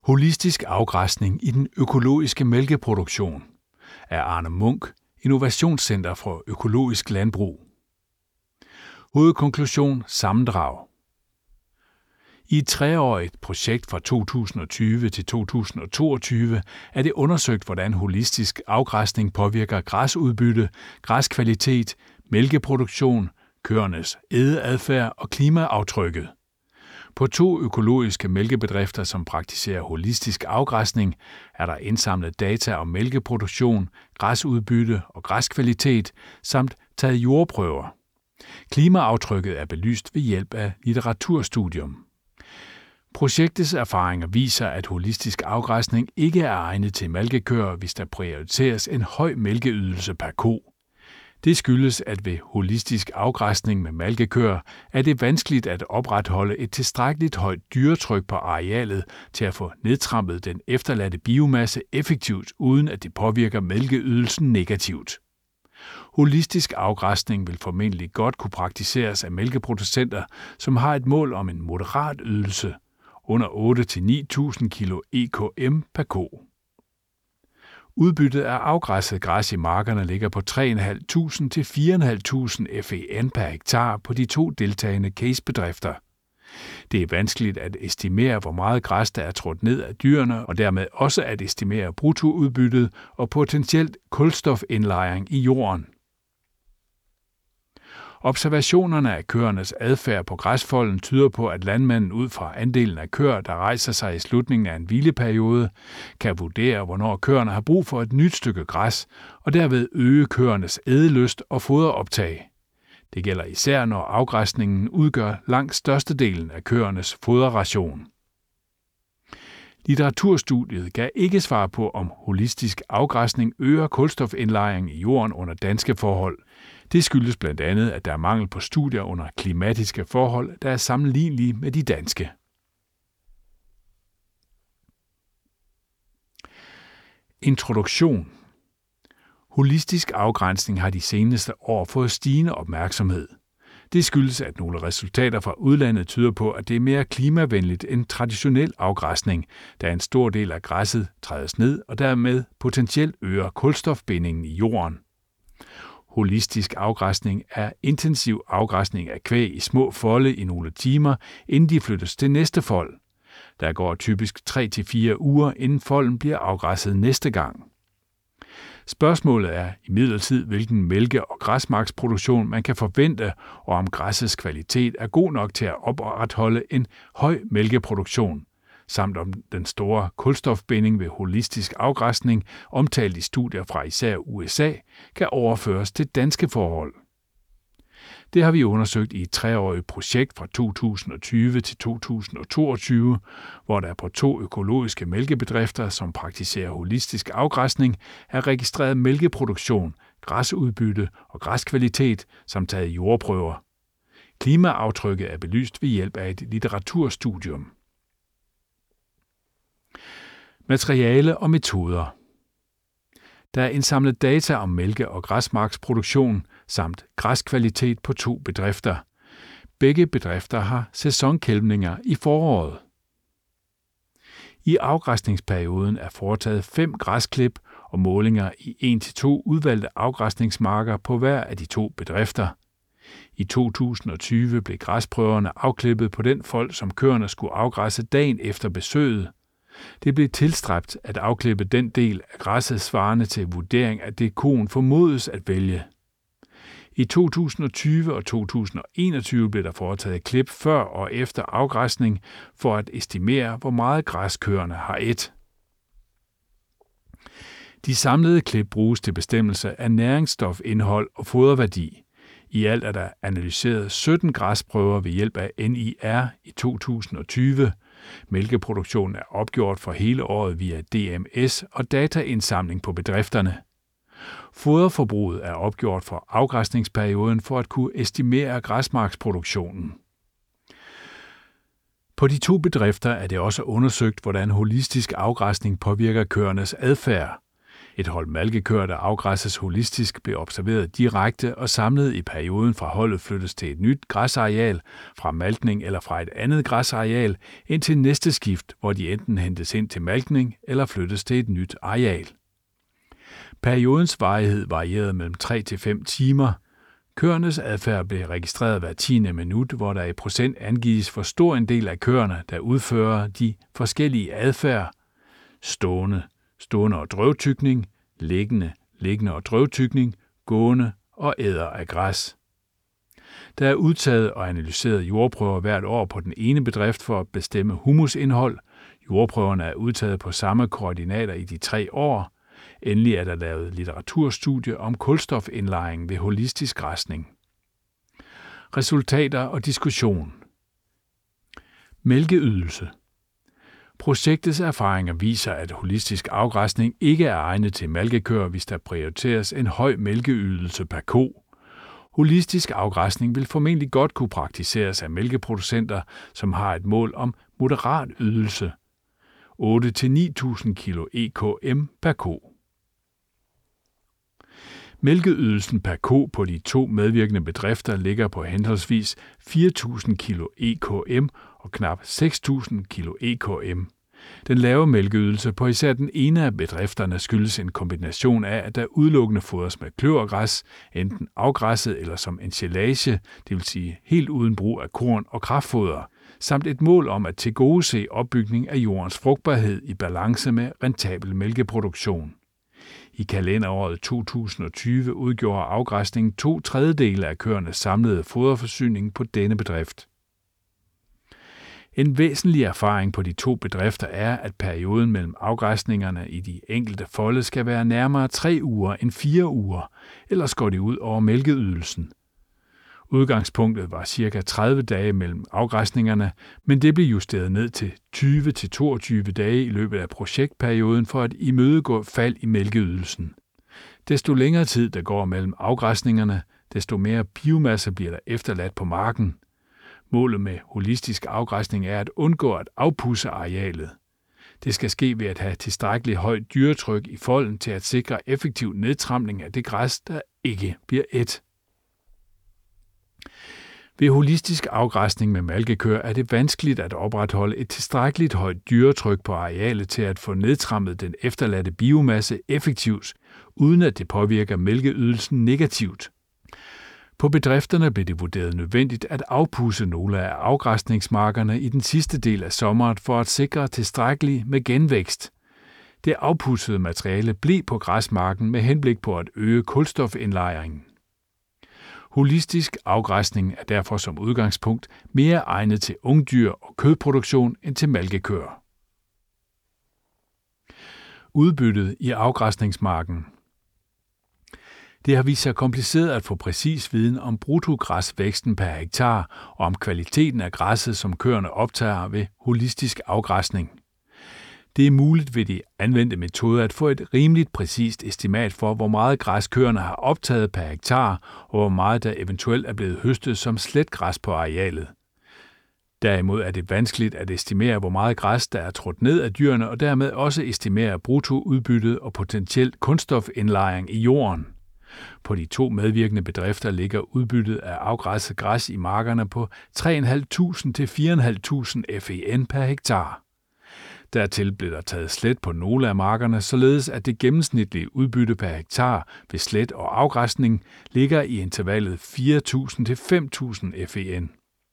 Holistisk afgræsning i den økologiske mælkeproduktion af Arne Munk, Innovationscenter for Økologisk Landbrug. Hovedkonklusion: sammendrag. I et 3-årigt projekt fra 2020 til 2022 er det undersøgt, hvordan holistisk afgræsning påvirker græsudbytte, græskvalitet, mælkeproduktion, køernes ædeadfærd og klimaaftrykket. På 2 økologiske mælkebedrifter, som praktiserer holistisk afgræsning, er der indsamlet data om mælkeproduktion, græsudbytte og græskvalitet, samt taget jordprøver. Klimaaftrykket er belyst ved hjælp af litteraturstudium. Projektets erfaringer viser, at holistisk afgræsning ikke er egnet til malkekøer, hvis der prioriteres en høj mælkeydelse per ko. Det skyldes, at ved holistisk afgræsning med malkekøer er det vanskeligt at opretholde et tilstrækkeligt højt dyretryk på arealet til at få nedtrampet den efterladte biomasse effektivt, uden at det påvirker mælkeydelsen negativt. Holistisk afgræsning vil formentlig godt kunne praktiseres af mælkeproducenter, som har et mål om en moderat ydelse, under 8-9.000 kg EKM per ko. Udbyttet af afgræsset græs i markerne ligger på 3.500 til 4.500 FEN per hektar på de 2 deltagende casebedrifter. Det er vanskeligt at estimere, hvor meget græs der er trådt ned af dyrene, og dermed også at estimere bruttoudbyttet og potentielt kulstofindlejring i jorden. Observationerne af køernes adfærd på græsfolden tyder på, at landmanden ud fra andelen af køer, der rejser sig i slutningen af en hvileperiode, kan vurdere, hvornår køerne har brug for et nyt stykke græs, og derved øge køernes ædelyst og foderoptag. Det gælder især, når afgræsningen udgør langt størstedelen af køernes foderration. Litteraturstudiet gav ikke svar på, om holistisk afgræsning øger kulstofindlejring i jorden under danske forhold. Det skyldes blandt andet, at der er mangel på studier under klimatiske forhold, der er sammenlignelige med de danske. Introduktion. Holistisk afgrænsning har de seneste år fået stigende opmærksomhed. Det skyldes, at nogle resultater fra udlandet tyder på, at det er mere klimavenligt end traditionel afgræsning, da en stor del af græsset trædes ned og dermed potentielt øger kulstofbindingen i jorden. Holistisk afgræsning er intensiv afgræsning af kvæg i små folde i nogle timer, inden de flyttes til næste fold. Der går typisk 3-4 uger, inden folden bliver afgræsset næste gang. Spørgsmålet er imidlertid, hvilken mælke- og græsmarksproduktion man kan forvente, og om græssets kvalitet er god nok til at opretholde en høj mælkeproduktion, samt om den store kulstofbinding ved holistisk afgræsning, omtalt i studier fra især USA, kan overføres til danske forhold. Det har vi undersøgt i et 3-årigt projekt fra 2020 til 2022, hvor der på 2 økologiske mælkebedrifter, som praktiserer holistisk afgræsning, er registreret mælkeproduktion, græsudbytte og græskvalitet samt taget jordprøver. Klimaaftrykket er belyst ved hjælp af et litteraturstudium. Materiale og metoder. Der er indsamlet data om mælke- og græsmarksproduktion samt græskvalitet på 2 bedrifter. Begge bedrifter har sæsonkælvninger i foråret. I afgræsningsperioden er foretaget 5 græsklip og målinger i 1-2 udvalgte afgræsningsmarker på hver af de 2 bedrifter. I 2020 blev græsprøverne afklippet på den fold, som køerne skulle afgræsse dagen efter besøget. Det blev tilstræbt at afklippe den del af græsset svarende til vurdering af det koen formodes at vælge. I 2020 og 2021 blev der foretaget klip før og efter afgræsning for at estimere, hvor meget græs køerne har ædt. De samlede klip bruges til bestemmelse af næringsstofindhold og foderværdi. I alt er der analyseret 17 græsprøver ved hjælp af NIR i 2020. Mælkeproduktionen er opgjort for hele året via DMS og dataindsamling på bedrifterne. Foderforbruget er opgjort for afgræsningsperioden for at kunne estimere græsmarksproduktionen. På de 2 bedrifter er det også undersøgt, hvordan holistisk afgræsning påvirker køernes adfærd. Et hold malkekøer, der afgræsses holistisk, bliver observeret direkte og samlet i perioden fra holdet flyttes til et nyt græsareal, fra malkning eller fra et andet græsareal, indtil næste skift, hvor de enten hentes ind til malkning eller flyttes til et nyt areal. Periodens varighed varierede mellem 3 til 5 timer. Køernes adfærd blev registreret hver 10. minut, hvor der i procent angives, hvor stor en del af køerne, der udfører de forskellige adfærd: stående og drøvtykning, liggende og drøvtykning, gående og æder af græs. Der er udtaget og analyseret jordprøver hvert år på den ene bedrift for at bestemme humusindhold. Jordprøverne er udtaget på samme koordinater i de 3 år. Endelig er der lavet litteraturstudie om kulstofindlejring ved holistisk græsning. Resultater og diskussion. Mælkeydelse. Projektets erfaringer viser, at holistisk afgræsning ikke er egnet til malkekøer, hvis der prioriteres en høj mælkeydelse per ko. Holistisk afgræsning vil formentlig godt kunne praktiseres af mælkeproducenter, som har et mål om moderat ydelse, 8 til 9.000 kg EKM per ko. Mælkeydelsen per ko på de 2 medvirkende bedrifter ligger på henholdsvis 4.000 kg EKM og knap 6.000 kg EKM. Den lave mælkeydelse på især den ene af bedrifterne skyldes en kombination af, at der udelukkende fodres med kløvergræs, enten afgræsset eller som ensilage, dvs. helt uden brug af korn og kraftfoder, samt et mål om at tilgodese opbygning af jordens frugtbarhed i balance med rentabel mælkeproduktion. I kalenderåret 2020 udgjorde afgræsningen 2/3 af køernes samlede foderforsyning på denne bedrift. En væsentlig erfaring på de 2 bedrifter er, at perioden mellem afgræsningerne i de enkelte folde skal være nærmere 3 uger end 4 uger, ellers går det ud over mælkeydelsen. Udgangspunktet var ca. 30 dage mellem afgræsningerne, men det blev justeret ned til 20 til 22 dage i løbet af projektperioden for at imødegå fald i mælkeydelsen. Desto længere tid der går mellem afgræsningerne, desto mere biomasse bliver der efterladt på marken. Målet med holistisk afgræsning er at undgå at afpudse arealet. Det skal ske ved at have tilstrækkeligt højt dyretryk i folden til at sikre effektiv nedtramning af det græs, der ikke bliver ædt. Ved holistisk afgræsning med malkekøer er det vanskeligt at opretholde et tilstrækkeligt højt dyretryk på arealet til at få nedtrammet den efterladte biomasse effektivt, uden at det påvirker mælkeydelsen negativt. På bedrifterne blev det vurderet nødvendigt at afpudse nogle af afgræsningsmarkerne i den sidste del af sommeren for at sikre tilstrækkeligt med genvækst. Det afpudsede materiale blev på græsmarken med henblik på at øge kulstofindlejringen. Holistisk afgræsning er derfor som udgangspunkt mere egnet til ungdyr og kødproduktion end til malkekøer. Udbyttet i afgræsningsmarken. Det har vist sig kompliceret at få præcis viden om bruttogræsvæksten per hektar og om kvaliteten af græsset, som køerne optager ved holistisk afgræsning. Det er muligt ved de anvendte metoder at få et rimeligt præcist estimat for, hvor meget græs køerne har optaget per hektar, og hvor meget der eventuelt er blevet høstet som sletgræs på arealet. Derimod er det vanskeligt at estimere, hvor meget græs, der er trådt ned af dyrene, og dermed også estimere bruttoudbyttet og potentielt kunststofindlejring i jorden. På de 2 medvirkende bedrifter ligger udbyttet af afgræsset græs i markerne på 3.500 til 4.500 FEN per hektar. Dertil blev der taget slet på nogle af markerne, således at det gennemsnitlige udbytte per hektar ved slet og afgræsning ligger i intervallet 4.000 til 5.000 FEN.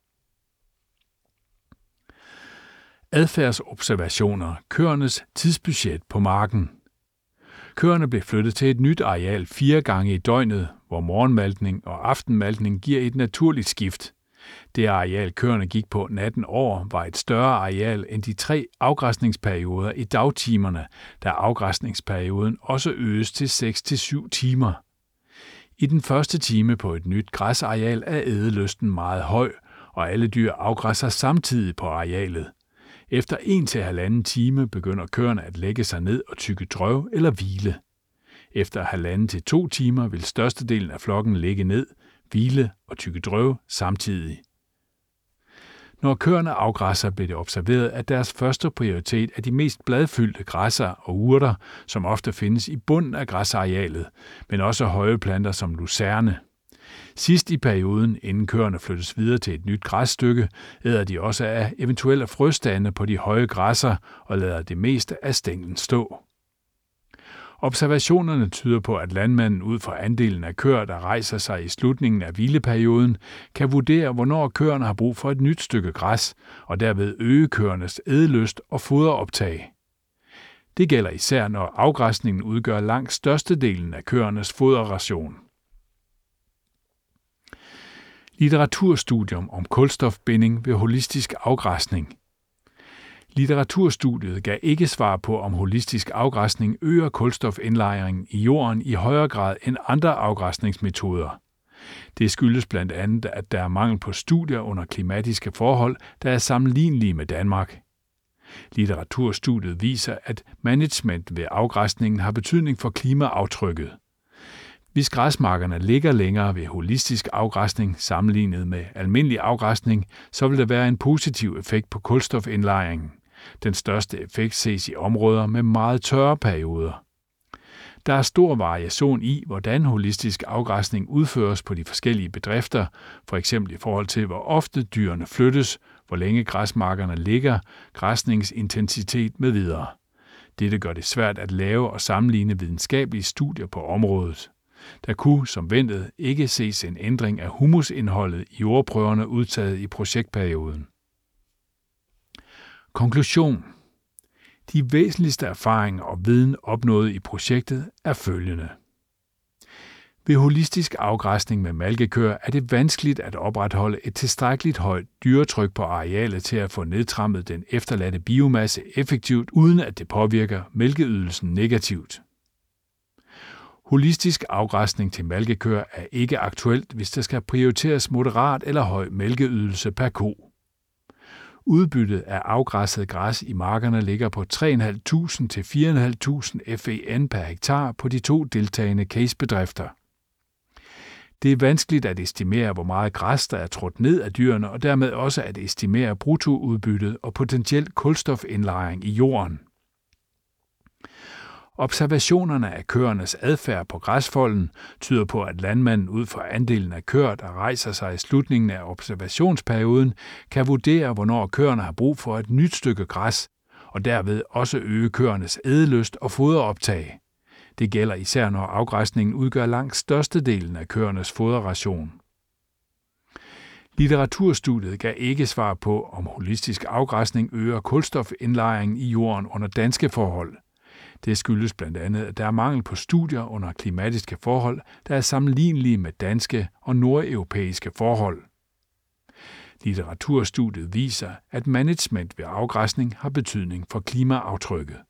Adfærdsobservationer. Køernes tidsbudget på marken. Køerne blev flyttet til et nyt areal 4 gange i døgnet, hvor morgenmalkning og aftenmalkning giver et naturligt skift. Det areal, køerne gik på natten over, var et større areal end de 3 afgræsningsperioder i dagtimerne, da afgræsningsperioden også øges til 6-7 timer. I den første time på et nyt græsareal er ædelysten meget høj, og alle dyr afgræsser samtidig på arealet. Efter 1 til 1,5 time begynder køerne at lægge sig ned og tygge drøv eller hvile. Efter 1,5 til 2 timer vil størstedelen af flokken ligge ned, hvile og tygge drøv samtidig. Når køerne afgræsser, bliver det observeret, at deres første prioritet er de mest bladfyldte græsser og urter, som ofte findes i bunden af græsarealet, men også høje planter som lucerne. Sidst i perioden, inden køerne flyttes videre til et nyt græsstykke, æder de også af eventuelle frøstande på de høje græsser og lader det meste af stænglen stå. Observationerne tyder på, at landmanden ud fra andelen af køer, der rejser sig i slutningen af hvileperioden, kan vurdere, hvornår køerne har brug for et nyt stykke græs, og derved øge køernes ædelyst og foderoptag. Det gælder især, når afgræsningen udgør langt størstedelen af køernes foderration. Litteraturstudium om kulstofbinding ved holistisk afgræsning. Litteraturstudiet gav ikke svar på, om holistisk afgræsning øger kulstofindlejringen i jorden i højere grad end andre afgræsningsmetoder. Det skyldes blandt andet, at der er mangel på studier under klimatiske forhold, der er sammenlignelige med Danmark. Litteraturstudiet viser, at management ved afgræsningen har betydning for klimaaftrykket. Hvis græsmarkerne ligger længere ved holistisk afgræsning sammenlignet med almindelig afgræsning, så vil der være en positiv effekt på kulstofindlejringen. Den største effekt ses i områder med meget tørre perioder. Der er stor variation i, hvordan holistisk afgræsning udføres på de forskellige bedrifter, f.eks. i forhold til, hvor ofte dyrene flyttes, hvor længe græsmarkerne ligger, græsningsintensitet med videre. Dette gør det svært at lave og sammenligne videnskabelige studier på området. Der kunne, som ventet, ikke ses en ændring af humusindholdet i jordprøverne udtaget i projektperioden. Konklusion. De væsentligste erfaringer og viden opnået i projektet er følgende. Ved holistisk afgræsning med malkekøer er det vanskeligt at opretholde et tilstrækkeligt højt dyretryk på arealet til at få nedtrammet den efterladte biomasse effektivt, uden at det påvirker mælkeydelsen negativt. Holistisk afgræsning til malkekøer er ikke aktuelt, hvis der skal prioriteres moderat eller høj mælkeydelse per ko. Udbyttet af afgræsset græs i markerne ligger på 3.500 til 4.500 FEN per hektar på de 2 deltagende casebedrifter. Det er vanskeligt at estimere, hvor meget græs, der er trådt ned af dyrene, og dermed også at estimere bruttoudbyttet og potentielt kulstofindlejring i jorden. Observationerne af køernes adfærd på græsfolden tyder på, at landmanden ud fra andelen af køer, der rejser sig i slutningen af observationsperioden, kan vurdere, hvornår køerne har brug for et nyt stykke græs, og derved også øge køernes ædelyst og foderoptag. Det gælder især, når afgræsningen udgør langt størstedelen af køernes foderration. Litteraturstudiet gav ikke svar på, om holistisk afgræsning øger kulstofindlejringen i jorden under danske forhold. Det skyldes blandt andet, at der er mangel på studier under klimatiske forhold, der er sammenlignelige med danske og nordeuropæiske forhold. Litteraturstudiet viser, at management ved afgræsning har betydning for klimaaftrykket.